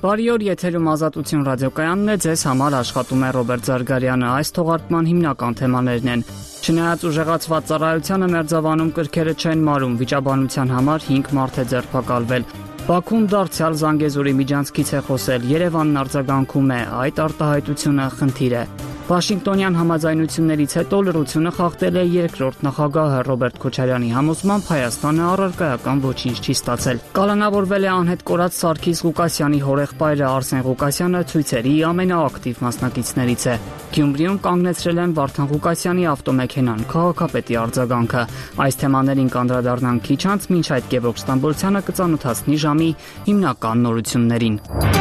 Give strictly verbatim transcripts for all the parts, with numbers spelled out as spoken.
Բարի օր, եթերում Ազատություն ռադիոկայանն է, ձեզ համար աշխատում է Ռոբերտ Զարգարյանը։ Այս թողարկման հիմնական թեմաներն են. Չնայած ուժեղացված ծառայությանը Մերձավանում կրքերը չեն մարում, վիճաբանության համար հինգ մարդ է ձերբակալվել։ Բաքուն դարձյալ Զանգեզուրի միջանցքից է խոսել, Երևանն արձագանքում է, այդ արտահայտությունը խնդիր է։ Վաշինգտոնյան համաձայնություններից հետո լռությունը խախտել է երկրորդ նախագահը Ռոբերտ Քոչարյանի համոզմամբ Հայաստանը առարկայական ոչինչ չի ստացել։ Կալանավորվել է անհետ կորած Սարգիս Ղուկասյանի հորեղբայրը Արսեն Ղուկասյանը ցույցերի ամենաակտիվ մասնակիցներից է։ Գյումրիում կանգնեցրել են Վարդան Ղուկասյանի ավտոմեքենան, քաղաքապետի արձագանքը։ Այս թեմաներին կանդրադառնանք քիչ անց, մինչ այդ Գևորգ Ստամբոլցյանը կծանոթացնի ժամի հիմնական նորություններին։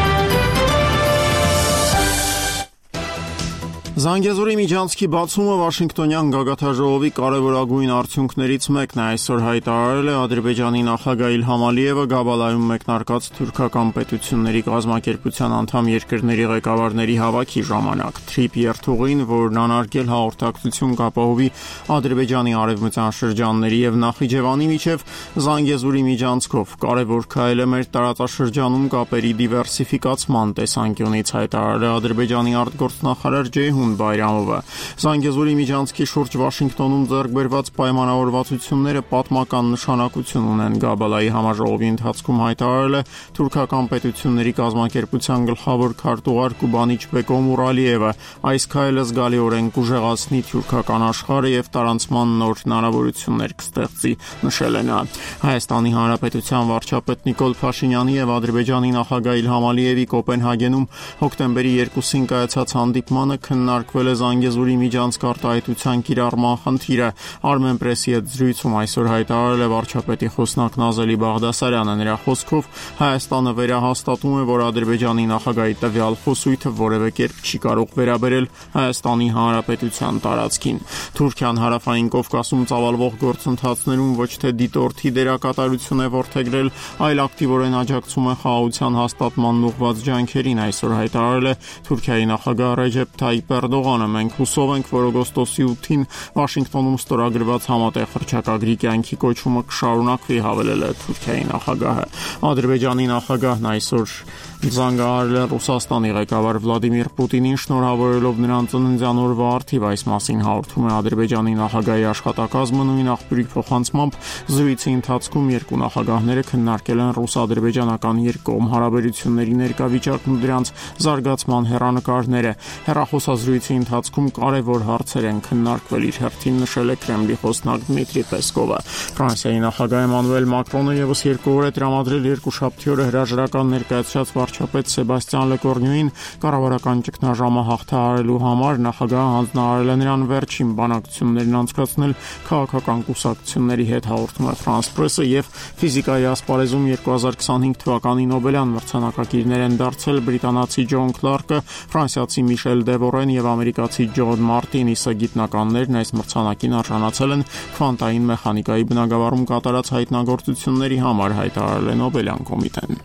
Զանգեզուրի միջանցքի բացումը Վաշինգտոնյան գագաթաժողովի կարևորագույն արդյունքներից մեկն է, այսօր հայտարարել է Ադրբեջանի նախագահ Իլհամ Ալիևը Գաբալայում մեկնարկած թուրքական պետությունների կազմակերպության անդամ երկրների ղեկավարների հավաքի ժամանակ։ Թրիփ երթուղին, որն անարգել հաղորդակցություն կապահովի Ադրբեջանի արևմտյան շրջանների եւ Նախիջևանի միջև Զանգեզուրի միջանցքով, կարևոր քայլ է մեր տարածաշրջանում կապերի դիվերսիֆիկացման տեսանկյունից, հայտարարել է Ադրբեջանի արտգործնախարար Ջեյհուն Բայրամովը։ Զանգեզուրի միջանցքի շուրջ Վաշինգտոնում ձեռք բերված պայմանավորվածությունները պատմական նշանակություն ունեն, Գաբալայի համաժողովի ընթացքում հայտարարել է թուրքական պետությունների կազմակերպության գլխավոր քարտուղար Կուբանիչ Բեկո Մուրալիևը։ Այս քայլը զգալիորեն կուժեղացնի թուրքական աշխարհը եւ տարանցման նոր հնարավորություններ կստեղծի, նշել է նա։ Հայաստանի Հանրապետության վարչապետ Նիկոլ Փաշինյանի եւ Ադրբեջանի նախագահ Իլհամ Ալիևի Կոպենհագենում հոկտեմբերի երկուսին կայացած հանդիպմանը քննարկվել է Զանգեզուրի միջանցք արտահայտության կիրառման խնդիրը։ Armenpress-ի հետ զրույցում այսօր հայտարարել է վարչապետի խոսնակ Նազելի Բաղդասարյանը։ Նրա խոսքով Հայաստանը վերահաստատում է, որ Ադրբեջանի նախագահի տվյալ խոսույթը որևէ կերպ չի կարող վերաբերել Հայաստանի Հանրապետության տարածքին։ Թուրքիան հարավային Կովկասում ծավալվող գործընթացներում ոչ թե դիտորդի դերակատարություն է որդեգրել, այլ ակտիվորեն աջակցում է խաղաղության հաստատմանն ուղղված ջանքերին, այսօր հայտարարել է Թուրքիայի նախագահ Ռեջեփ Թայիպ Էրդողանը։ Մենք հուսով ենք, որ օգոստոսի ութին Վաշինգտոնում ստորագրված համատեղ հռչակագրի կյանքի կոչումը կշարունակվի, հավելել է Թուրքիայի նախագահը։ Ադրբեջանի նախագահն այսօր զանգահարել է Ռուսաստանի ղեկավար Վլադիմիր Պուտինին, շնորհավորելով նրան ծննդյան օրվա առթիվ։ Այս մասին հաղորդում է Ադրբեջանի նախագահի աշխատակազմը։ Նույն աղբյուրի փոխանցմամբ զրույցի ընթացքում երկու նախագահները քննարկել են ռուս-ադրբեջանական երկկողմ հարաբերությունների ներկա վիճակն ու դրանց զարգացման հեռանկարները։ Հեռախոսազրույցի ընթացքում կարևոր հարցեր են քննարկվել, իր հերթին նշել է Կրեմլի խոսնակ Դմիտրի Պեսկովը։ Ֆրանսիայի նախագահ Էմանուել Մակրոնը եւս երկու օր է տրամադրել երկուշաբթի օրը հրաժարական ներկայացրած վարչապետ Սեբաստիան Լեկորնյուին կառավարական ճգնաժամը հաղթահարելու համար։ Նախագահը հանձնարարել է նրան վերջին բանակցություններն անցկացնել քաղաքական կուսակցությունների հետ, հաղորդում է France Press-ը, եւ ֆիզիկայի ասպարեզում երկու հազար քսանհինգ թվականի Նոբելյան մրցանակակիրներ են դարձել բրիտանացի Ջոն Քլարկը, ֆրանսիացի Միշել Դևորեն եւ ամերիկացի Ջոն Մարտինիսը։ Գիտնականներն այս մրցանակին արժանացել են քվանտային մեխանիկայի բնագավառում կատարած հայտնագործությունների համար, հայտարարել է Նոբելյան կոմիտեն։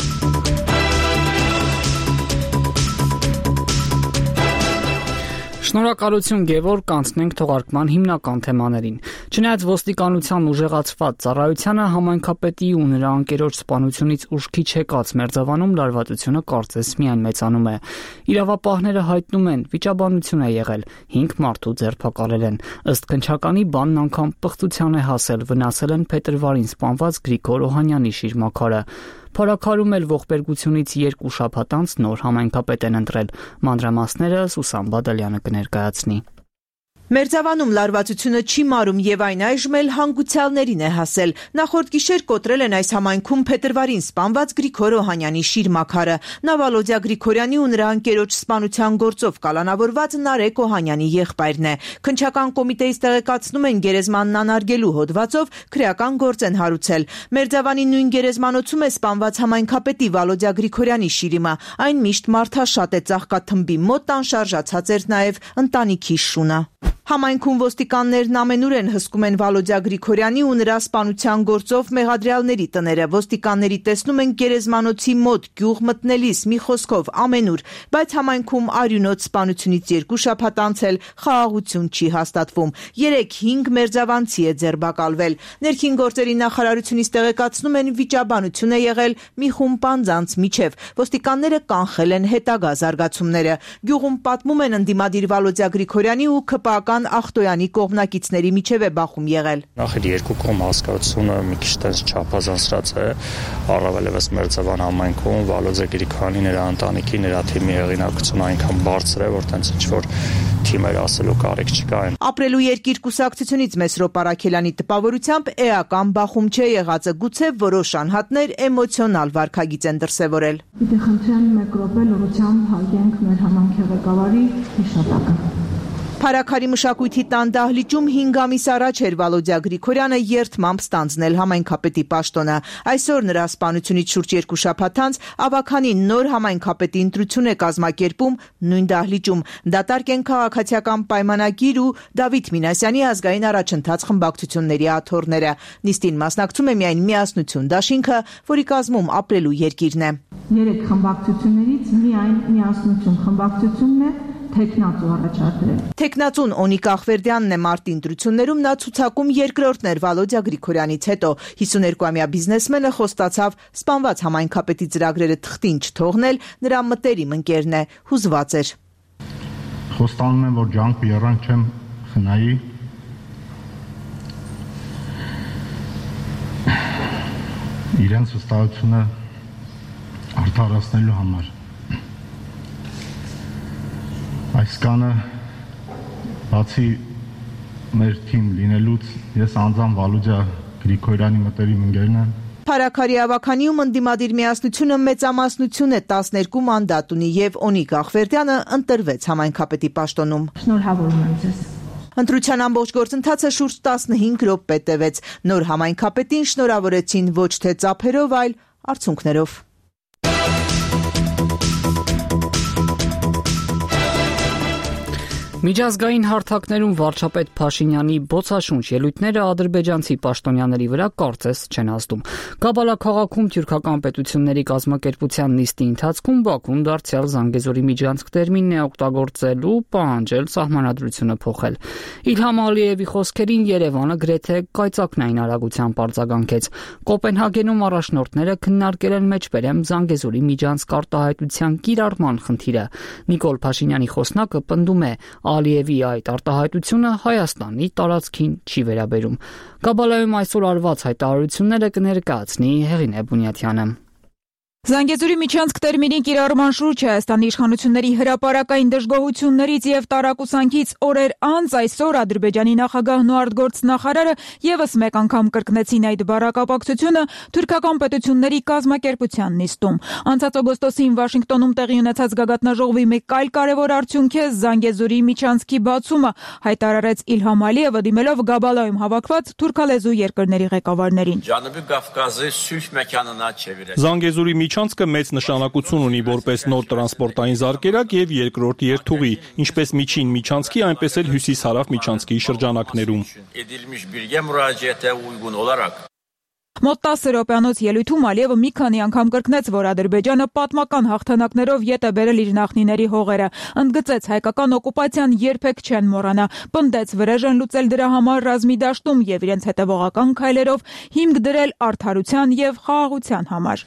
Շնորհակալություն Գևորգ, կանցնենք թողարկման հիմնական թեմաներին։ Չնայած ոստիկանության ուժեղացված ծառայությանը համայնքապետի ու նրա անկերոջ սպանությունից ուշքի չեկած Մերձավանում լարվածությունը կարծես միայն մեծանում է։ Իրավապահները հայտնում են, վիճաբանություն է եղել, հինգ մարդու ձերբակալել են։ Ըստ քննչականի բանն անգամ պղծության է հասել, վնասել են փետրվարին սպանված Գրիգոր Օհանյանի շիրմաքարը։ Փորաքարում էլ ողբերգությունից երկու շաբաթ անց նոր համայնքապետ են ընտրել։ Մանրամասները Սուսան Բադալյանը կներկայացնի։ Մերձավանում լարվածությունը չի մարում եւ այն այժմ էլ հանգուցյալներին է հասել։ Նախորդ գիշեր կոտրել են այս համայնքում փետրվարին սպանված Գրիգոր Օհանյանի շիրմաքարը։ Նա Վալոդյա Գրիգորյանի ու նրա անկերոջ սպանության գործով կալանավորված Նարեկ Օհանյանի եղբայրն է։ Քննչական կոմիտեից տեղեկացնում են, գերեզմանն անարգելու հոդվածով քրեական գործ են հարուցել։ Մերձավանի նույն գերեզմանոցում է սպանված համայնքապետի Վալոդյա Գրիգորյանի շիրիմը։ Այն միշտ մարդաշատ է, ծաղկաթմբի մոտ անշարժացած էր նաեւ ընտանիքի շունը։ Համայնքում ոստիկաններն ամենուր են հսկում են Վալոդյա Գրիգորյանի ու նրա սպանության գործով մեղադրյալների տները։ Ոստիկանների տեսնում են գերեզմանոցի մոտ գյուղ մտնելիս, մի խոսքով ամենուր, բայց համայնքում արյունոտ սպանությունից երկու շաբաթ անցել խաղաղություն չի հաստատվում։ Երեք հինգ մերձավանցի է ձերբակալվել։ Ներքին գործերի նախարարությունից տեղեկացնում են վիճաբանություն է եղել մի խումբ անձանց միջև։ Ոստիկանները կանխել են հետագա զարգացումները։ Գյուղում պատմում են ընդդիմադիր Վալոդյա Գրիգորյանի ու ՔՊԱ Ախտոյանի կողմնակիցների միջև է բախում եղել։ Նախ երկու կողմ հասկացությունը մի քիչ տես չափազանցրած է, առավելևս մերձավան համայնքում Վալոդյա Գրիգորյանի նրա ընտանիքի, նրա թիմի հեղինակությունը այնքան բարձր է, որ տենց ինչ-որ թիմեր ասելու կարիք չկա։ Ապրելու երկիր կուսակցությունից Մեսրոպ Արաքելյանի տպավորությամբ էական բախում չէ եղածը, գուցե որոշ անհատներ էմոցիոնալ վարքագիծ են դրսևորել։ Պիտի խնդրեմ մեկ րոպե լռությամբ հարգենք մեր համայնքի ղեկավարի հիշատակը։ Փարաքարի մշակույթի տան դահլիճում հինգ ամիս առաջ էր Վալոդյա Գրիգորյանը երդմամբ ստանձնել համայնքապետի պաշտոնը։ Այսօր նրա սպանությունից շուրջ երկու շաբաթ անց ավագանին նոր համայնքապետի ընտրություն է կազմակերպում նույն դահլիճում։ Դատարկ են քաղաքացիական պայմանագիր ու Դավիթ Մինասյանի ազգային առաջընթաց խմբակցությունների աթոռները։ Նիստին մասնակցում է միայն Միասնություն դաշինքը, որի կազմում ապրելու երկիրն է։ Երեք խմբակցություններից միայն Միասնություն խմբակցությունն է Թեկնածու առաջադրել։ Թեկնածուն Օնիկ Ախվերդյանն է մարտի ընտրություններում նա ցուցակում երկրորդն էր Վալոդյա Գրիգորյանից հետո։ հիսուներկուամյա բիզնեսմենը խոստացավ սպանված համայնքապետի ծրագրերը թղթին չթողնել, նրա մտերիմ ընկերն է, հուզված էր։ Խոստանում եմ, որ ջանք ու եռանք չեմ խնայի։ Իրենց վստահությունը արդարացնելու համար։ Այս կանը բացի մեր թիմ լինելուց ես անձամբ Վալոդյա Գրիգորյանի մտերիմ ընկերն եմ։ Փարաքարի ավականիում ընդդիմադիր Միասնությունը մեծամասնություն է տասներկու մանդատ ունի եւ Օնիկ Ախվերդյանը ընտրվեց համայնքապետի պաշտոնում։ Շնորհավորում եմ ձեզ։ Ընտրության ամբողջ գործընթացը շուրջ տասնհինգ րոպե տևեց։ Նոր համայնքապետին շնորհավորեցին ոչ թե ծափերով, այլ արցունքներով։ Միջազգային հարթակներում վարչապետ Փաշինյանի բոցաշունչ ելույթները ադրբեջանցի պաշտոնյաների վրա կարծես չեն ազդում։ Կաբալա քաղաքում թյուրքական պետությունների կազմակերպության նիստի ընթացքում Բաքուն դարձյալ Զանգեզուրի միջանցք տերմինն է օգտագործել ու պահանջել սահմանադրությունը փոխել։ Իլհամ Ալիևի խոսքերին Երևանը գրեթե կայծակնային արագությամբ արձագանքեց։ Կոպենհագենում առաջնորդները քննարկել են մեջբերեմ Զանգեզուրի միջանցք արտահայտության կիրառման խնդիրը։ Նիկոլ Փաշինյանի խոսնակը պնդում է, Ալիևի այդ արտահայտությունը Հայաստանի տարածքին չի վերաբերում։ Կաբալայում այսօր արված հայտարարությունները կներկայացնի Հեղինե Բունյաթյանը։ Զանգեզուրի միջանցք տերմինի կիրառման շուրջ Հայաստանի իշխանությունների հրապարակային դժգոհություններից եւ տարակուսանքից օրեր անց այսօր Ադրբեջանի նախագահն ու արտգործնախարարը եւս մեկ անգամ կրկնեցին այդ բառակապակցությունը թուրքական պետությունների կազմակերպության նիստում։ Անցած օգոստոսին Վաշինգտոնում տեղի ունեցած գագաթնաժողովի մեկ այլ կարևոր արդյունք է Զանգեզուրի միջանցքի բացումը, հայտարարեց Իլհամ Ալիևը դիմելով Գաբալայում հավաքված թուրքալեզու երկրների ղեկավարներին։ Ջանուբի Կավկազի սույլ մեքանանա չևիրել։ Զանգեզուրի միջանցքը մեծ նշանակություն ունի որպես նոր տրանսպորտային զարկերակ եւ երկրորդ երթուղի, ինչպես միջին միջանցքի, այնպես էլ հյուսիս-հարավ միջանցքի շրջանակներում։ Մոտ տասը րոպեանոց ելույթում Ալիևը մի քանի անգամ կրկնեց, որ Ադրբեջանը պատմական հաղթանակներով ետ է բերել իր նախնիների հողերը, ընդգծեց հայկական օկուպացիան երբեք չեն մոռանա, պնդեց վրեժ են լուծել դրա համար ռազմի դաշտում եւ իրենց հետեւողական քայլերով հիմք դրել արդարության եւ խաղաղության համար։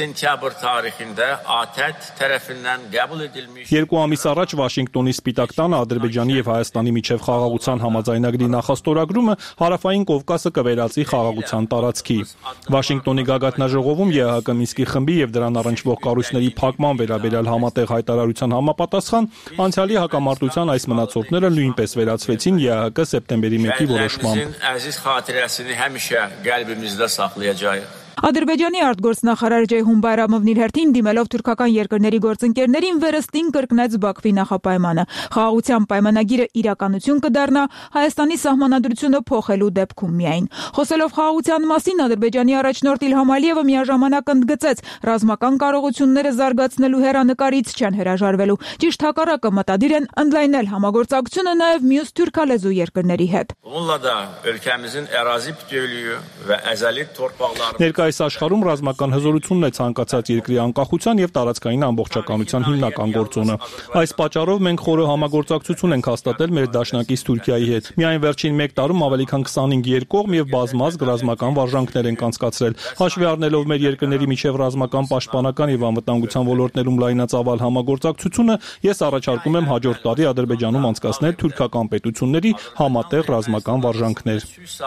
Երկու ամիս առաջ Վաշինգտոնի Սպիտակ տանը Ադրբեջանի եւ Հայաստանի միջև խաղաղության համաձայնագրի նախաստորագրումը Հարավային Կովկասը կվերածի խաղաղության տարածքի։ Վաշինգտոնի գագաթնաժողովում ԵԱՀԿ Մինսկի խմբի եւ դրան առնչվող կառույցների փակման վերաբերյալ համատեղ հայտարարության համապատասխան անցյալի հակամարտության այս մնացորդները նույնպես վերացվեցին ԵԱՀԿ սեպտեմբերի մեկի որոշմամբ։ Ադրբեջանի արտգործնախարար Ceyhun Bayramovն իր հերթին դիմելով թուրքական երկրների գործընկերներին վերստին կրկնեց Բաքվի նախապայմանը։ Խաղաղության պայմանագիրը իրականություն կդառնա Հայաստանի սահմանադրությունը փոխելու դեպքում միայն։ Խոսելով խաղաղության մասին, Ադրբեջանի առաջնորդ Իլհամ Ալիևը միաժամանակ ընդգծեց, ռազմական կարողությունները զարգացնելու հեռանկարից չեն հրաժարվելու։ Ճիշտ հակառակը, մտադիր են ընդլայնել համագործակցությունը նաև մյուս թուրքալեզու երկրների հետ։ Ներկայիս աշխարհում ռազմական հզորությունն է ցանկացած երկրի անկախության եւ տարածքային ամբողջականության հիմնական գործոնը։ Այս պատճառով մենք խորը համագործակցություն ենք հաստատել մեր դաշնակից Թուրքիայի հետ։ Միայն վերջին մեկ տարում ավելի քան քսանհինգ երկկողմ եւ բազմազգ ռազմական վարժանքներ ենք անցկացրել։ Հաշվի առնելով մեր երկրների միջև ռազմական պաշտպանական եւ անվտանգության ոլորտներում լայնածավալ համագործակցությունը, ես առաջարկում եմ հաջորդ տարի Ադրբեջանում անցկացնել թուրքական պետությունների համատեղ ռազմական վարժանքներ։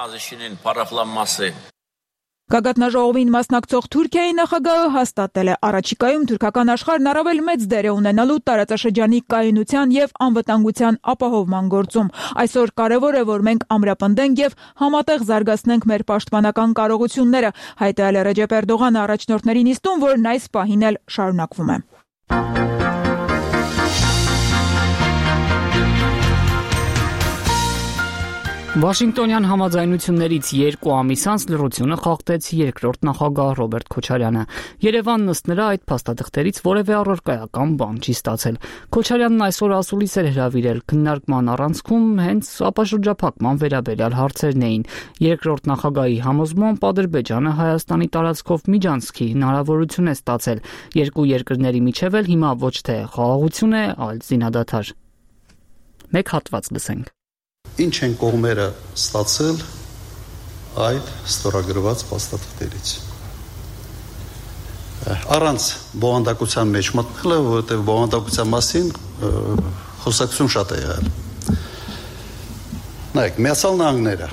Գագաթնաժողովին մասնակցող Թուրքիայի նախագահը հաստատել է, առաջիկայում թուրքական աշխարհն առավել մեծ դեր է ունենալու տարածաշրջանի կայունության եւ անվտանգության ապահովման գործում։ Այսօր կարեւոր է, որ մենք ամրապնդենք եւ համատեղ զարգացնենք մեր պաշտպանական կարողությունները, հայտարարել է Ռեջեփ Էրդողանը առաջնորդների նիստում, որն այս պահին էլ շարունակվում է։ Վաշինգտոնյան համաձայնություններից երկու ամիս անց լռությունը խախտեց երկրորդ նախագահ Ռոբերտ Քոչարյանը։ Երևանն ըստ նրա այդ փաստաթղթերից որևէ առարկայական բան չի ստացել։ Քոչարյանն այսօր ասուլիս էր հրավիրել, քննարկման առանցքում հենց ապաշրջափակման վերաբերյալ հարցերն էին։ Երկրորդ նախագահի համոզմամբ Ադրբեջանը Հայաստանի տարածքով միջանցքի հնարավորություն է ստացել։ Երկու երկրների միջև էլ հիմա ոչ թե խաղաղություն է, այլ զինադադար։ Մեկ հատված լսենք։ Ինչ են կողմերը ստացել այդ ստորագրված փաստաթղթերից։ Առանց բովանդակության մեջ մտնելը, որովհետև բովանդակության մասին խոսակցություն շատ է եղել։ Նայեք, Միացյալ Նահանգները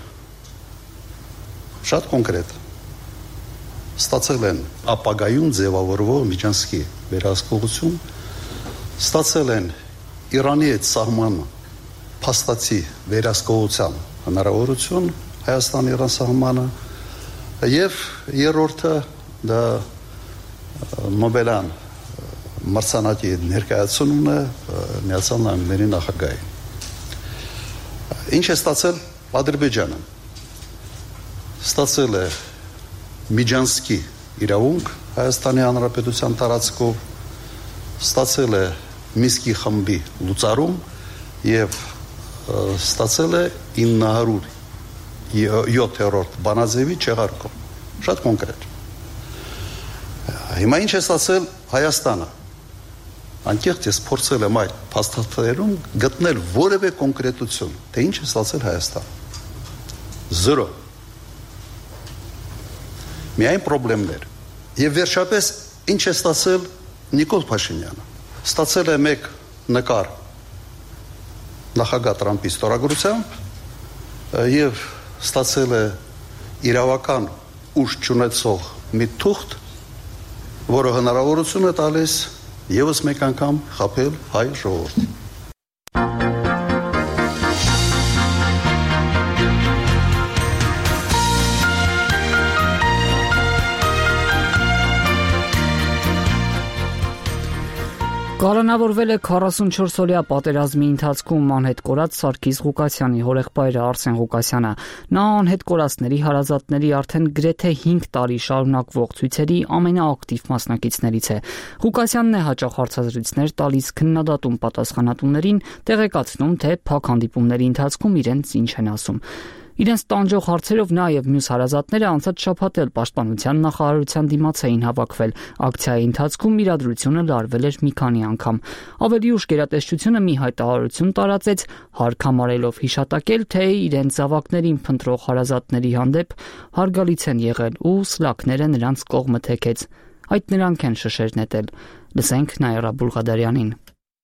շատ կոնկրետ ստացել են ապագայում ձևավորվող միջանցքի վերահսկողություն, ստացել են Իրանի հետ սահմանը փաստացի վերահսկողության հնարավորություն Հայաստան-Իրան սահմանը եւ երրորդը դա Նոբելյան մրցանակի ներկայացումն է Միացյալ Նահանգների նախագահի։ Ինչ է ստացել Ադրբեջանը։ Ստացել է միջանցքի իրավունք Հայաստանի Հանրապետության տարածքով, ստացել է Միսկի խմբի լուծարում եւ ստացել է ինը հարյուր յոթերորդ բանաձևի չեղարկում։ Շատ կոնկրետ։ Հիմա ինչ է ստացել Հայաստանը։ Անկեղծ ես փորձել եմ այդ փաստաթղթերում գտնել որևէ կոնկրետություն, թե ինչ է ստացել Հայաստանը։ Զրո։ Միայն խնդիրներ։ Եվ վերջապես ինչ է ստացել Նիկոլ Փաշինյանը։ Ստացել է մեկ նկար նախագահ Տրամպի ստորագրությամբ եւ ստացել է իրավական ուժ չունեցող մի թուղթ, որը հնարավորություն է տալիս եւս մեկ անգամ խաբել հայ ժողովրդին։ Կալանավորվել է քառասունչորս-օրյա պատերազմի ընթացքում անհետ կորած Սարգիս Ղուկասյանի հորեղբայրը Արսեն Ղուկասյանը։ Նա անհետ կորածների հարազատների արդեն գրեթե հինգ տարի շարունակվող ցույցերի ամենաակտիվ մասնակիցներից է։ Ղուկասյանն է հաճախ հարցազրույցներ տալիս քննադատում պատասխանատուներին, տեղեկացնում, թե փակ հանդիպումների ընթացքում իրենց ինչ են ասում։ Իրենց տանջող հարցերով նա եւ մյուս հարազատները անցած շաբաթ էլ Պաշտպանության նախարարության դիմաց էին հավաքվել։ Ակցիայի ընթացքում իրադրությունը լարվել էր մի քանի անգամ։ Ավելի ուշ գերատեսչությունը մի հայտարարություն տարածեց, հարկ համարելով հիշատակել, թե իրենց զավակներին փնտրող հարազատների հանդեպ հարգալից են եղել ու սլաքները նրանց կողմը թեքեց։ Այդ նրանք են շշեր նետել։ Լսենք Նաիրա Բուլղադարյանին։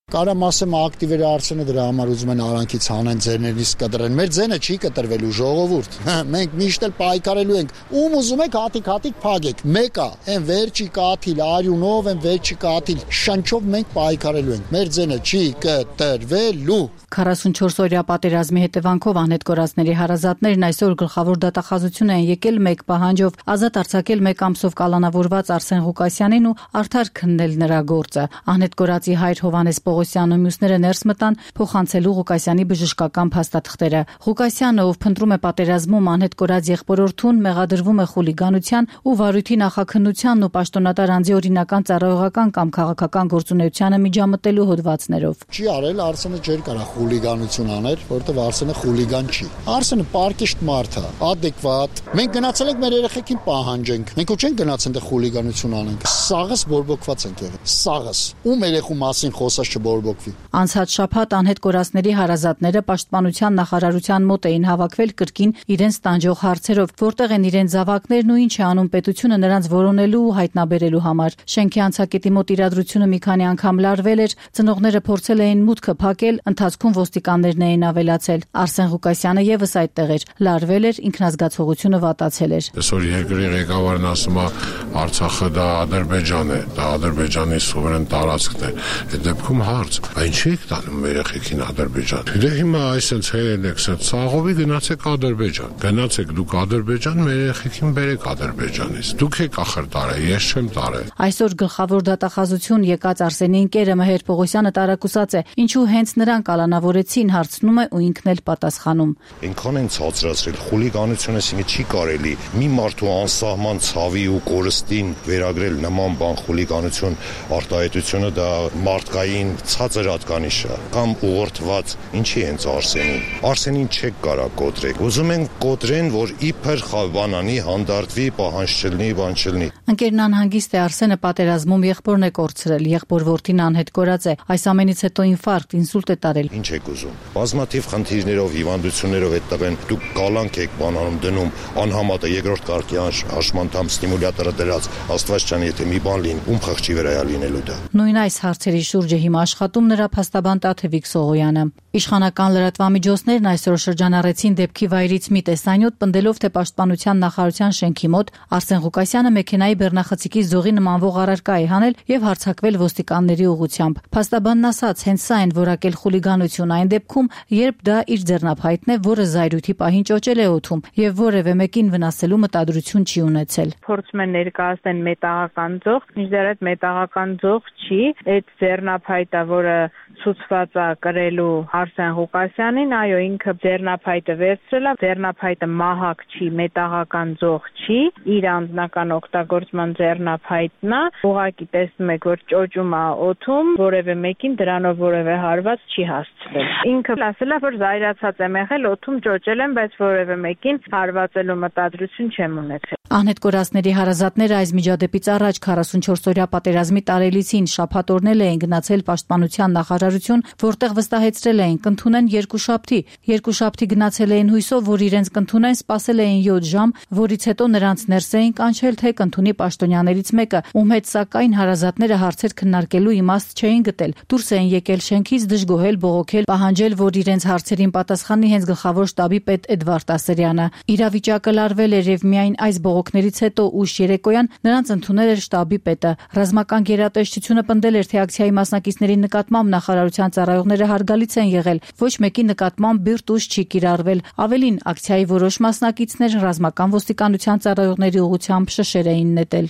Կարամ ասեմ ակտիվերը Արսենը դրա համար ուզում են արանքից հանեն ձերներից կտրեն։ Մեր ձենը չի կտրվելու ժողովուրդ։ Մենք միշտ էլ պայքարելու ենք։ Ում ուզում եք հատիկ-հատիկ փագեք։ Մեկա, այն վերջի կաթիլ արյունով, այն վերջի կաթիլ շնչով մենք պայքարելու ենք։ Մեր ձենը չի կտրվելու։ քառասունչորս օրյա պատերազմի հետևանքով անհետ կորածների հարազատներն այսօր գլխավոր դատախազություն են եկել մեկ պահանջով ազատ արձակել մեկ ամսով կալանավորված Արսեն Ղուկասյանին ու արդար քննել նրա գործը։ Անհետ կորածի հայր Հովհաննես Պողոսյանն ու մյուսները ներս մտան փոխանցելու Ղուկասյանի բժշկական փաստաթղթերը։ Ղուկասյանը, ով փնտրում է պատերազմում անհետ կորած եղբորորդուն, մեղադրվում է խուլիգանության ու վարույթի նախաքննությանն ու պաշտոնատար անձի օրինական ծառայողական կամ քաղաքական գործունեությանը միջամտելու հոդվածներով։ Չի արել, Արսենը չէր կարող խուլիգանություն անել, որովհետև Արսենը խուլիգան չի։ Արսենը պարկիշտ մարդ է, adekvat։ Մենք գնացել ենք մեր երեխեքին պահանջենք։ Մենք ու չենք գնացել այնտեղ խուլիգանություն անենք։ Սաղս բորբոքված ենք եղել։ Սաղս։ Ում երեխու մասին խոսած չբորբոքվի։ Անցած շաբաթ անհետ կորածների հարազատները պաշտպանության նախարարության մոտ էին հավաքվել կրկին իրենց տանջող հարցերով, որտեղ են իրենց զավակներն ու ինչ է անում պետությունը նրանց որոնելու ու հայտնաբերելու համար։ Շենքի անցակետի մոտ իրադրությունը մի քանի անգամ լարվել էր, ծնողները փորձել էին մուտքը փակել, ընթացքում ոստիկաններն էին ավելացել։ Արսեն Ղուկասյանը եւս այդտեղ էր, լարվել էր, ինքնազգացողությունը վատացել էր։ Այսօր երկրի ղեկավարն ասում է Արցախը դա Ադրբեջան է, դա Ադրբեջանի սուվերեն տարածքն է։ Այդ դեպքում հարց, ինչի՞ եք տանում երեխեքին Ադրբեջան։ Դե հիմա այսպես հերել եք, ցաղովի գնացեք Ադրբեջան։ Գնացեք դուք Ադրբեջան, մեր երեխեքին բերեք Ադրբեջանից։ Դուք եք ախր տարել, ես չեմ տարել։ Այսօր գլխավոր դատախազություն եկած Արսենի ընկերը Մհեր Պողոսյանը տարակուսած է, ինչու հենց նրան կալանավորեցին, հարցնում է ու ինքն էլ պատասխանում։ Ինքան են ցածրացրել խուլիգանությունը, ասինքն չի կարելի մի մարդու անսահման ցավի ու կորստին վերագրել նման բան խուլիգանություն, արտահայտությունը դա մարդկային ցածր հատկանիշ է կամ ուղղորդված, ինչի հենց Արսենին։ Արսենին չեք կարա կոտրեք։ Ուզում են կոտրեն, որ իբր խավանանի հանդարտվի, պահանջ չլինի, բան չլինի։ Ընկերն անհանգիստ է, Արսենը պատերազմում եղբորն է կորցրել, եղբոր որդին անհետ կորած է, այս ամենից հետո ինֆարկտ, ինսուլտ է տարել։ Ինչ եք ուզում։ Բազմաթիվ խնդիրներով, հիվանդություններով այդ տղեն դուք կալանք եք բանանում դնում, անհամատը երկրորդ կարգի հաշմանդամ ստիմուլյատորը դրած, Աստված ջան, եթե մի բան լինի, ում խղճի վրա է լինելու դա։ Նույն այս հարցերի շուրջը հիմա աշխատում նրա փաստաբան Տաթևիկ Սողոյանը։ Իշխանական լրատվամիջոցներն այսօր շրջանառեցին դեպքի վայրից մի տեսանյութ, պնդելով, թե պաշտպանության նախարարության շենքի մոտ Արսեն Ղուկասյանը մեքենայի բեռնախցիկի զողի նմանվող առարկա է հանել եւ հարձակվել ոստիկանների ուղղությամբ։ Փաստաբանն ասաց, հենց սա են որակել խուլիգանություն այն դեպքում, երբ դա իր ձեռնափայտն է, որը զայրույթի պահին ճոճել է օդում եւ որևէ մեկին վնասելու մտադրություն չի ունեցել։ Փորձում են ներկայացնել մետաղական ձող, մինչդեռ այդ մետաղական ձող չի, այդ ձեռնափայտը, որը ցուցված է կրելու Արսեն Ղուկասյանին, այո, ինքը ձեռնափայտը վերցրել է, ձեռնափայտը մահակ չի, մետաղական ձող չի, իր անձնական օգտագործման ձեռնափայտն է, ուղղակի տեսնում եք, որ ճոճում է օդում, որևէ մեկին դրանով որևէ հարված չի հասցվել։ Ինքը ասել է, որ զայրացած եմ եղել, օդում ճոճել եմ, բայց որևէ մեկին հարվածելու մտադրություն չեմ ունեցել։ Անհետ կորածների հարազատները այս միջադեպից առաջ քառասունչորս օրյա պատերազմի տարելիցին շաբաթ օրնել էին գնացել պաշտպանության նախարարություն, որտեղ վստահեցրել էին կընդունեն երկուշաբթի։ Երկուշաբթի գնացել էին հույսով, որ իրենց կընդունեն, սպասել էին յոթ ժամ, որից հետո նրանց ներս էին կանչել, թե կընդունի պաշտոնյաներից մեկը, ում հետ սակայն հարազատները հարցեր քննարկելու իմաստ չէին գտել։ Դուրս էին եկել շենքից, դժգոհել, բողոքել, պահանջել, որ իրենց հարցերին պատասխանի հենց գլխավոր շտաբի պետ Էդվարդ Ասրյանը։ Իրավիճակը լարվել էր եւ միայն այս բողոքներից հետո ուշ երեկոյան նրանց ընդունել էր շտաբի պետը։ Ռազմական գերատեսչությունը պնդել էր, թե ակցիայի մասնակիցների նկատմամբ նախարարության ծառայողները հարգալից են եղել, ոչ մեկի նկատմամբ բիրտ ուժ չի կիրառվել։ Ավելին, ակցիայի որոշ մասնակիցներ ռազմական ոստիկանության ծառայողների ուղղությամբ շշեր էին նետել։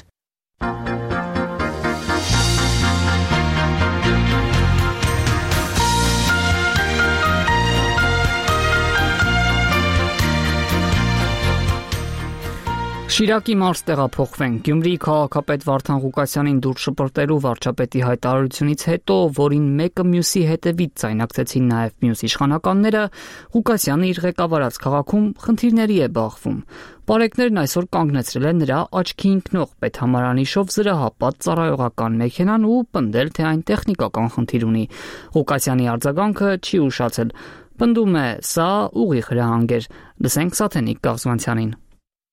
Շիրակի մարզ տեղափոխվենք։ Գյումրիի քաղաքապետ Վարդան Ղուկասյանին դուր շպրտելու վարչապետի հայտարարությունից հետո, որին մեկը մյուսի հետևից ձայնարկեցին նաև մյուս իշխանականները, Ղուկասյանը իր ղեկավարած քաղաքում խնդիրների է բախվում։ Պարեկներն այսօր կանգնեցրել են նրա աչքի ընկնող պետհամարանիշով զրահապատ ծառայողական մեքենան ու պնդել, թե այն տեխնիկական խնդիր ունի։ Ղուկասյանի արձագանքը չի ուշացել։ Պնդում է, սա ուղիղ հրահանգ էր։ Լսենք Սաթենիկ Կաղզվանցյանին։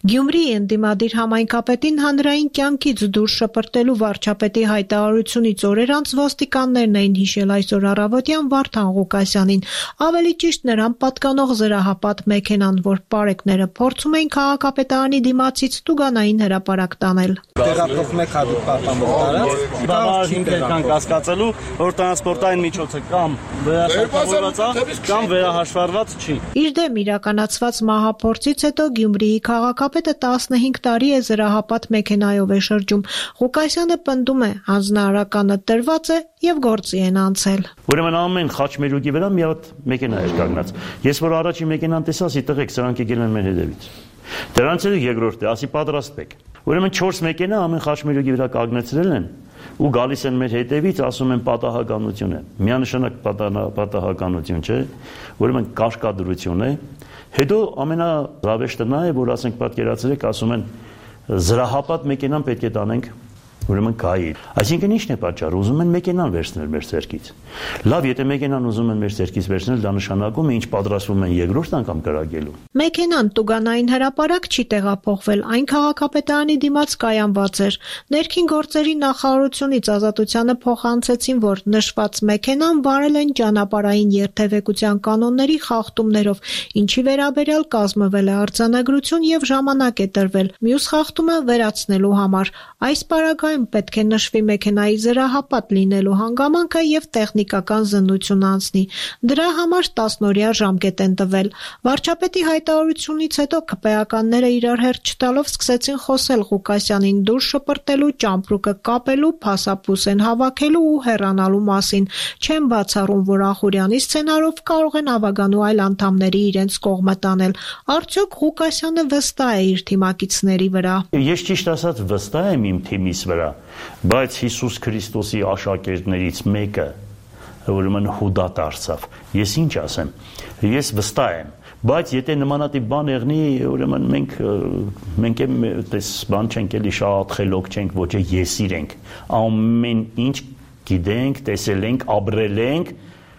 Գյումրիի ընդդիմադիր համայնքապետին հանրային կյանքից դուրս շպրտելու վարչապետի հայտարարությունից օրեր անց ոստիկաններն էին հիշել այսօր առավոտյան Վարդան Ղուկասյանին, ավելի ճիշտ նրան պատկանող զրահապատ մեքենան, որ պարեկները փորձում էին քաղաքապետարանի դիմացից Տուգանային հրապարակ տանել։ Տեղափոխում եք հատուկ պահպանող տարածք, բաղար հիմքան կասկածելու, որ տրանսպորտային միջոցը կամ վերահաշվառված է, կամ վերահաշվառված չի։ Իր դեմ իրականացված մահափորձից հետո Գյումրիի քաղաքապետը տասնհինգ տարի է զրահապատ մեքենայով է շրջում։ Ղուկասյանը պնդում է, հանձնարարականը տրված է եւ գործի են անցել։ Ուրեմն ամեն խաչմերուկի վրա մի հատ մեքենա էր կանգնած։ Ես որ առաջին մեքենան տեսա, ասի տղեկ, սրանք եկել են մեր հետևից։ Դրանց հետո երկրորդը, ասի պատրաստվեք։ Ուրեմն չորս մեքենա ամեն խաչմերուկի վրա կանգնեցրել են ու գալիս են մեր հետևից, ասում են պատահականություն է։ Միանշանակ պատահականություն չէ, ուրեմն կաշկադրություն է։ Հետո ամենազավեշտը նա է, որ ասենք պատկերացրեք, ասում են զրահապատ մեքենան պետք է տանենք ուրեմն գայի։ Այսինքն ի՞նչն է պատճառը, ուզում են մեքենան վերցնել մեր ցերկից։ Լավ, եթե մեքենան ուզում են մեր ցերկից վերցնել, դա նշանակում է ինչ պատրաստվում են երկրորդ անգամ կրակելու։ Մեքենան Տուգանային հրապարակ չի տեղափոխվել, այն քաղաքապետարանի դիմաց կայանված էր։ Ներքին գործերի նախարարությունից Ազատությանը փոխանցեցին, որ նշված մեքենան վարել են ճանապարհային երթևեկության կանոնների խախտումներով, ինչի վերաբերյալ կազմվել է արձանագրություն եւ ժամանակ է տրվել։ Մյուս խախտումը վերացնելու համար։ Այս պարագայում պետք է նշվի մեքենայի զրահապատ լինելու հանգամանքը եւ տեխնիկական զննություն անցնի։ Դրա համար տասնօրյա ժամկետ են տվել։ Վարչապետի հայտարարությունից հետո քպեականները իրար հերթ չտալով սկսեցին խոսել Ղուկասյանին դուրս շպրտելու, ճամպրուկը կապելու, փասափուս են հավաքելու ու հեռանալու մասին։ Չեն բացառում, որ Ախուրյանի սցենարով կարող են Ավագանու այլ անդամների իրենց կողմը տանել։ Արդյոք Ղուկասյանը վստահ է իր թիմակիցների վրա։ Ես ճիշտ ասած վստահ եմ իմ թիմիս վրա, բայց Հիսուս Քրիստոսի աշակերտներից մեկը ուրեմն Հուդա դարձավ։ Ես ինչ ասեմ։ Ես վստահ եմ, բայց եթե նմանատիպ բան եղնի, ուրեմն մենք մենք եմ դες բան չենք էլի շատ խելոք չենք, ոչ է եսիր ենք։ Ամեն ինչ գիտենք, տեսել ենք, ապրել ենք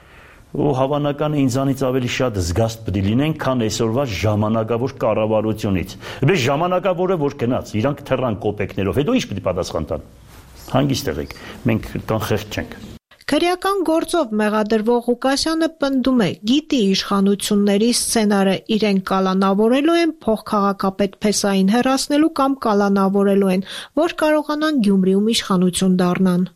ու հավանական է ինձանից ավելի շատ զգաստ պետք է լինենք, քան այսօրվա ժամանակավոր կառավարությունից։ Բայց ժամանակավորը որ գնաց, իրանք թռան կոպեկներով, հետո ինչ պետք է պատասխան տան։ Հանգիստ եղեք, մենք կանխեղտ չենք։ Քրեական գործով մեղադրվող Ղուկասյանը պնդում է, գիտի իշխանությունների սցենարը իրեն կալանավորելու են փոխքաղաքապետ Փեսային հեռացնելու կամ կալանավորելու են, որ կարողանան Գյումրիում իշխանություն դառնան։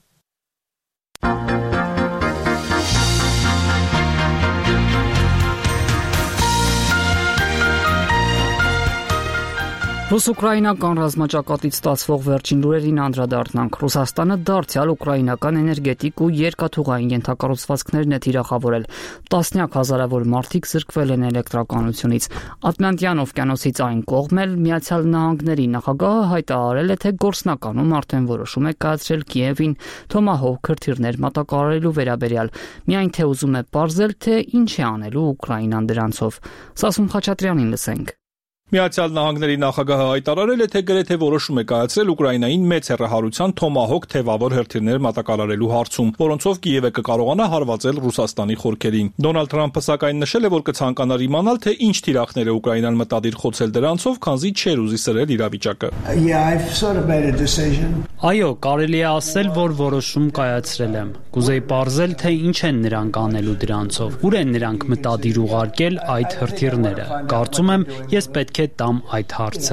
Ռուս-ուկրաինական ռազմաճակատից ստացվող վերջին լուրերին անդրադառնանք։ Ռուսաստանը դարձյալ ուկրաինական էներգետիկ ու երկաթուղային ենթակառուցվածքներն է թիրախավորել։ Տասնյակ հազարավոր մարդիկ զրկվել են էլեկտրականությունից։ Ատլանտյան օվկիանոսից այն կողմ էլ Միացյալ Նահանգների նախագահը հայտարարել է, թե գործնականում արդեն որոշում է կայացրել Կիևին Թոմահոուք հրթիռներ մատակարարելու վերաբերյալ։ Միայն թե ուզում է պարզել, թե ինչ է անելու Ուկրաինան դրանցով։ Սասուն Խաչատրյանին լսենք։ Միացյալ Նահանգների նախագահը հայտարարել է, թե գրեթե որոշում է կայացրել Ուկրաինային մեծ հեռահարության Թոմահոկ թևավոր հրթիռներ մատակարարելու հարցում, որոնցով Կիևը կկարողանա հարվածել Ռուսաստանի խորքերին։ Դոնալդ Թրամփը սակայն նշել է, որ կցանկանար իմանալ, թե ինչ թիրախներ է Ուկրաինան մտադիր խոցել դրանցով, քանզի չէր ուզի սրել իրավիճակը։ Այո, կարելի է ասել, որ որոշում կայացրել եմ։ Կուզեի պարզել, թե ինչ են նրանք անելու դրանցով։ Ուր են նրանք մտադիր ուղարկել այդ հրթիռները։ Կարծում եմ, ես պետք է տամ այդ հարցը։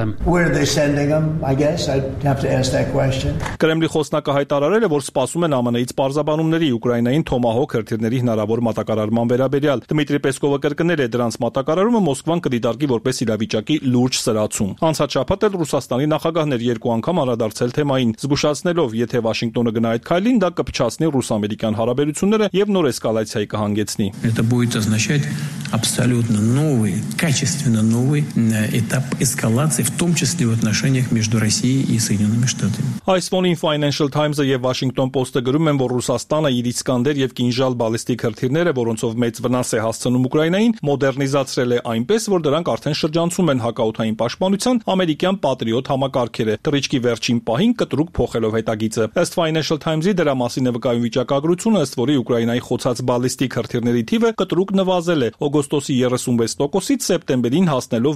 Կրեմլի խոսնակը հայտարարել է, որ սպասում են ԱՄՆ-ից պարզաբանումների Ուկրաինային Թոմահոկ հրթիռների հնարավոր մատակարարման վերաբերյալ։ Դմիտրի Պեսկովը կրկնել է դրանց մատակարարումը Մոսկվան կդիտարկի որպես իրավիճակի լուրջ սրացում։ Անցած շաբաթ էլ Ռուսաստանի նախագահն էր երկու անգամ անդրադարձել թեմային, զգուշացնելով, եթե Վաշինգտոնը գնա այդ քայլին, դա կփչացնի ռուս-ամերիկյան հարաբերությունները եւ նոր էսկալացիայի կհանգեցնի։ Это будет означать абсолютно новый, качественно новый этап эскалации, в том числе в отношениях между Россией и Соединенными Штатами. Այս ֆոնին Financial Times-ը եւ Washington Post-ը գրում են, որ Ռուսաստանը իր Իսկանդեր եւ Կինժալ բալիստիկ հրթիռները, որոնցով մեծ վնաս է հասցնում Ուկրաինային, մոդեռնիզացրել է այնպես, որ դրանք արդեն շրջանցում են հակաօդային պաշտպանության ամերիկյան Patriot համակարգերը, թռիչքի վերջին պահին կտրուկ փոխելով հետագիծը։ Ըստ Financial Times-ի դրա մասին է վկայում վիճակագրությունը, ըստ որի Ուկրաինայի խոցած բալիստիկ հրթիռների թիվը կտրուկ նվազել է օգոստոսի երեսունվեց տոկոսից սեպտեմբերին հասնելով վեց տոկոս։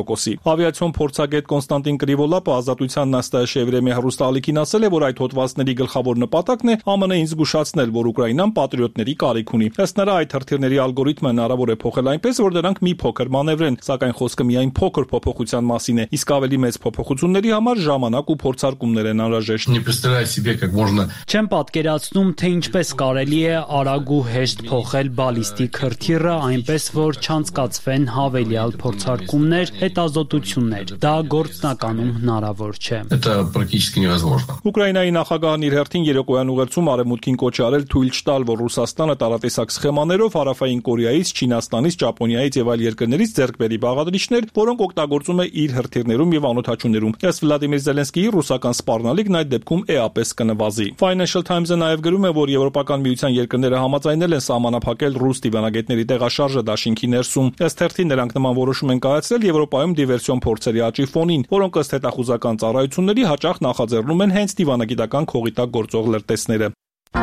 տոկոսի։ Ավիացիոն փորձագետ Կոնստանտին Կրիվոլապը Ազատության նստաշեվրեմի հեռուստաալիքին ասել է, որ այդ հոդվածների գլխավոր նպատակն է ԱՄՆ-ին զգուշացնել, որ Ուկրաինան պատրիոտների կարիք ունի։ Ըստ նրա, այդ հրթիռների ալգորիթմը հնարավոր է փոխել այնպես, որ դրանք մի փոքր մանևրեն, սակայն խոսքը միայն փոքր փոփոխության մասին է, իսկ ավելի մեծ փոփոխությունների համար ժամանակ ու փորձարկումներ են անհրաժեշտ։ Չեմ պատկերացնում, թե ինչպես կարելի է արագ ու հեշտ փոխել բալիստիկ հրթիռը այնպես, որ չանցկացվեն հավելյալ փորձարկումներ, հետազոտություններ։ Դա գործնականում հնարավոր չէ։ Ուկրաինայի նախագահն իր հերթին երեկոյան ուղերձում արևմուտքին կոչ է արել թույլ չտալ, որ Ռուսաստանը տարատեսակ սխեմաներով Հարավային Կորեայից, Չինաստանից, Ճապոնիայից եւ այլ երկրներից ձեռք բերի բաղադրիչներ, որոնք օգտագործում է իր հրթիռներում եւ անօդաչուներում։ Ըստ Վլադիմիր Զելենսկիի ռուսական սպառնալիքն այդ դեպքում էապես կնվազի։ Financial Times-ը նաև գրում է, որ Եվրոպական միության երկրները համաձայնել են սահմանափակել ռուս դիվանագետների տեղաշարժը դաշինքի ներսում։ Ըստ հերթի նրանք նման որոշում են կայացրել Եվրոպայում դիվերսիոն փորձերի աճի ֆոնին, որոնք ըստ հետախուզական ծառայությունների հաճախ նախաձեռնում են հենց դիվանագիտական քողի տակ գործող լրտեսները։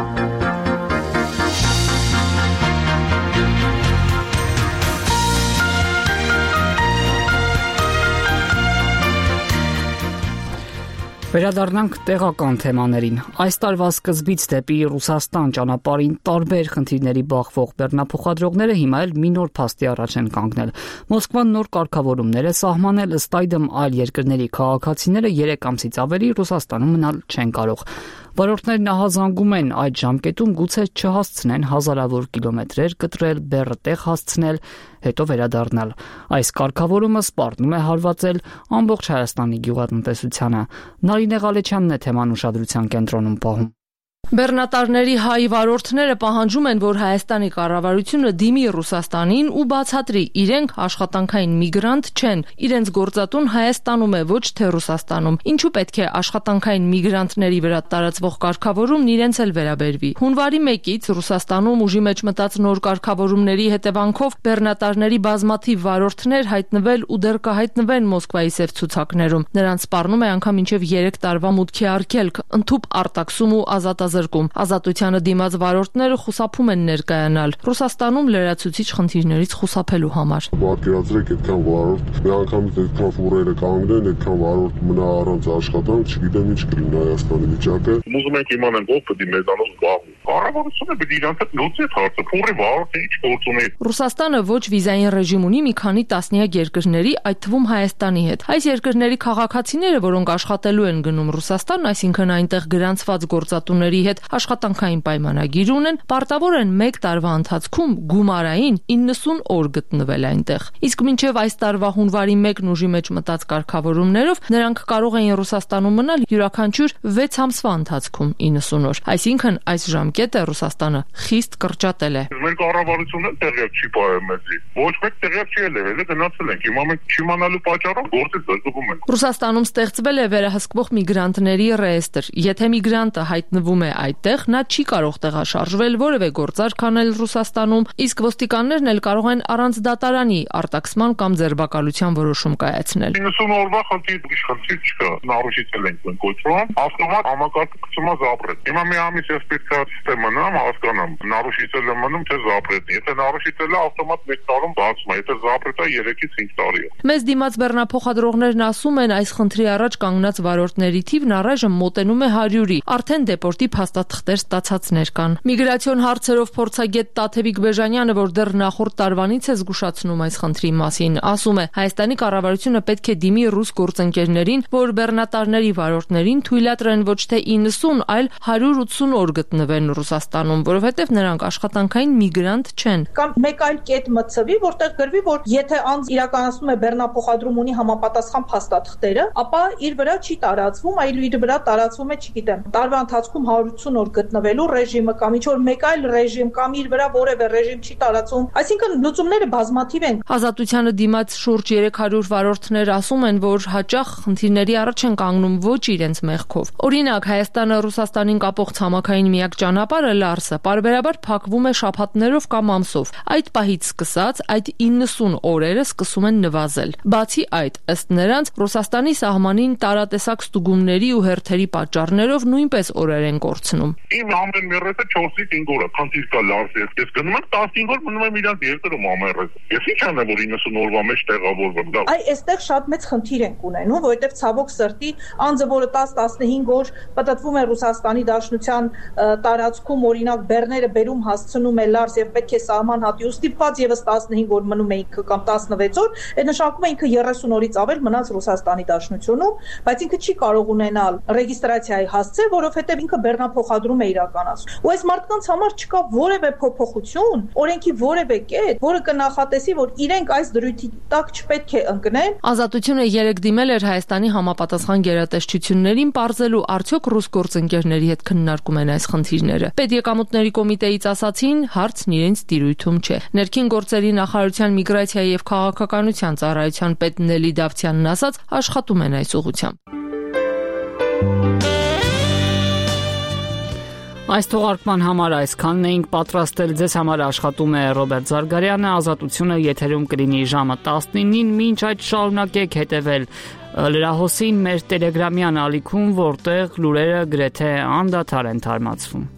Վերադառնանք տեղական թեմաներին։ Այս տարվա սկզբից դեպի Ռուսաստան ճանապարհին տարբեր խնդիրների բախվող բեռնափոխադրողները հիմա էլ մի նոր փաստի առաջ են կանգնել։ Մոսկվան նոր կարգավորումներ է սահմանել, ըստ այդմ այլ երկրների քաղաքացիները երեք ամսից ավելի Ռուսաստանում մնալ չեն կարող։ Վարորդներն ահազանգում են այդ ժամկետում գուցե չհասցնեն հազարավոր կիլոմետրեր կտրել, բեռը տեղ հասցնել, հետո վերադառնալ։ Այս կարգավորումը սպառնում է հարվածել ամբողջ Հայաստանի գյուղատնտեսությանը։ Նարինե Ղալեչյանն է թեման ուշադրության կենտրոնում պահում։ Բեռնատարների հայ վարորդները պահանջում են, որ Հայաստանի կառավարությունը դիմի Ռուսաստանին ու բացատրի, իրենք աշխատանքային միգրանտ չեն, իրենց գործատուն Հայաստանում է, ոչ թե Ռուսաստանում։ Ինչու պետք է աշխատանքային միգրանտների վրա տարածվող կարգավորումն իրենց էլ վերաբերվի։ Հունվարի մեկից Ռուսաստանում ուժի մեջ մտած նոր կարգավորումների հետևանքով բեռնատարների բազմաթիվ վարորդներ հայտնվել ու դեռ կհայտնվեն Մոսկվայի սև ցուցակներում։ Նրանց սպառնում է անգամ մինչև երեք տարվա մուտքի արգելք, ընդհուպ արտաքսում ու ազատազրկում։ Ազատությանը դիմաց վարորդները խուսափում են ներկայանալ Ռուսաստանում լրացուցիչ խնդիրներից խուսափելու համար։ Պատկերացրեք, այդքան վարորդ, միանգամից այդքան ֆուրերը կանգնեն, այդքան վարորդ մնա առանց աշխատանք, չգիտեմ ինչ կլինի Հայաստանի վիճակը։ Ուզում ենք իմանալ ով պետք է մեզանով զբաղվի։ Կառավարությունը պետք է իրանց հետ լուծի այդ հարցը, ֆուրի վարորդը ինչ գործ ունի։ Ռուսաստանը ոչ վիզային ռեժիմ ունի մի քանի տասնյակ երկրների, այդ թվում Հայաստանի հետ։ Այս երկրների քաղաքացիները, որոնք աշխատելու են գնում Ռուսաստան, այսինքն այնտեղ գրանցված գործատուների հետ աշխատանքային պայմանագիր ունեն, պարտավոր են մեկ տարվա ընթացքում գումարային իննսուն օր գտնվել այնտեղ։ Իսկ մինչև այս տարվա հունվարի մեկն ուժի մեջ մտած կարգավորումներով նրանք կարող էին Ռուսաստանում մնալ յուրաքանչյուր վեց ամսվա ընթացքում իննսուն օր։ Այսինքն այս ժամկետը Ռուսաստանը խիստ կրճատել է։ Մեր կառավարությունը տեղյակ չի պահել մեզի։ Ոչ մեկ տեղյակ չի ելել, հենց գնացել ենք։ Հիմա մենք չիմանալու պատճառով գործից զրկվում ենք։ Ռուսաստանում ստեղծվել է վերահսկվող միգրանտների ռեեստրը։ Եթե միգրանտը հայտնվում է այդտեղ, նա չի կարող տեղաշարժվել, որևէ գործարք անել Ռուսաստանում, իսկ ոստիկաններն էլ կարող են առանց դատարանի արտաքսման կամ ձերբակալության որոշում կայացնել։ իննսուն օրվա խնդիր խնդիր չկա, նարուշիցել ենք մենք կոչվում, ավտոմատ համակարգը գցում է զապրետ։ Հիմա մի ամիս ես պետք է սիստեմը նամ հասկանամ, նարուշիցել եմ մնում թե զապրետ։ Եթե նարուշիցել է, ավտոմատ մեկ տարում բացում է, եթե զապրետ է երեքից հինգ տարի է։ Մեզ դիմաց բեռնափոխադրողներն ասում են, այս խնդրի առաջ կանգնած վարորդների թիվն առայժմ մոտենում է հարյուրի, արդեն դեպորտի փաստաթղթեր ստացածներ կան։ Միգրացիոն հարցերով փորձագետ Տաթևիկ Բեժանյանը, որ դեռ նախորդ տարվանից է զգուշացնում այս խնդրի մասին, ասում է, Հայաստանի կառավարությունը պետք է դիմի ռուս գործընկերներին, որ բեռնատարների վարորդներին թույլատրեն ոչ թե իննսուն, այլ հարյուր ութսուն օր գտնվեն Ռուսաստանում, որովհետև նրանք աշխատանքային միգրանտ չեն։ Կամ մեկ այլ կետ մցվի, որտեղ գրվի, որ եթե անձ իրականացնում է բեռնափոխադրում ունի համապատասխան փաստաթղթերը, ապա իր վրա չի տարածվում, այլ իր վրա տարածվում է, չգիտեմ, տարվա ընթացքում հարյուր ութսուն օր գտնվելու ռեժիմը կամ ինչ որ մեկ այլ ռեժիմ կամ իր վրա որևէ ռեժիմ չի տարածվում։ Այսինքն լուծումները բազմաթիվ են։ Ազատությանը դիմաց շուրջ երեք հարյուր վարորդներ ասում են, որ հաճախ խնդիրների առաջ են կանգնում ոչ իրենց մեղքով։ Օրինակ, Հայաստանը Ռուսաստանին կապող ցամաքային միակ ճանապարհ ճանապարհը Լարսը պարբերաբար փակվում է շաբաթներով կամ ամսով։ Այդ պահից սկսած այդ իննսուն օրերը սկսում են նվազել։ Բացի այդ, ըստ նրանց, Ռուսաստանի սահմանին տարատեսակ ստուգումների ու հերթերի պատճառներով նույնպես օրեր են կորցնում։ Իմ ամեն մեռեսը չորսից հինգ օր է, քանտիր կա Լարսը, ես գնում եմ տասնհինգ օր մնում եմ իրանց երկրում ամեռես։ Ես ինչ անեմ, որ իննսուն օրվա մեջ տեղավորվեմ։ Դա Այ այստեղ շատ մեծ խնդիր ենք ունենում, որովհետև ցավոք սրտի անձը, որը տասը տասնհինգ օր պատտվում է Ռուսաստանի Դաշնության տարածքում, օրինակ բեռները բերում հասցնում է Լարս եւ պետք է սահման հատի ու ստիպված եւս տասնհինգ օր մնում է ինքը կամ տասնվեց օր, այդ նշանակում է ինքը երեսուն օրից ավել մնաց Ռուսաստանի Դաշնությունում, բայց ինքը չի կարող ունենալ ռեգիստրացիայի հասցե, որովհետեւ ինքը բեռնափոխադրում է իրականացնում։ Ու այս մարդկանց համար չկա որևէ փոփոխություն, օրենքի որևէ կետ, որը կնախատեսի, որ իրենք այս դրույթի տակ չպետք է ընկնեն։ Ազատությունը երեք դիմել էր Հայաստանի համապատասխան գերատեսչություններին պարզելու արդյոք ռուս գործընկերների հետ քննարկում են այս խնդիրները։ Պետեկամուտների կոմիտեից ասացին, հարցն իրենց տիրույթում չէ։ Ներքին գործերի նախարարության միգրացիայի եւ քաղաքականության ծառայության պետ Նելի Դավթյանն ասաց, աշխատում են այս ուղղությամբ։ Այս թողարկման համար այսքանն էինք պատրաստել, ձեզ համար աշխատում է Ռոբերտ Զարգարյանը, Ազատությունը եթերում կլինի ժամը տասնինին, մինչ այդ շարունակեք հետևել լրահոսին մեր Տելեգրամյան ալիքում, որտեղ լուրերը գրեթե անդադար են թարմացվում։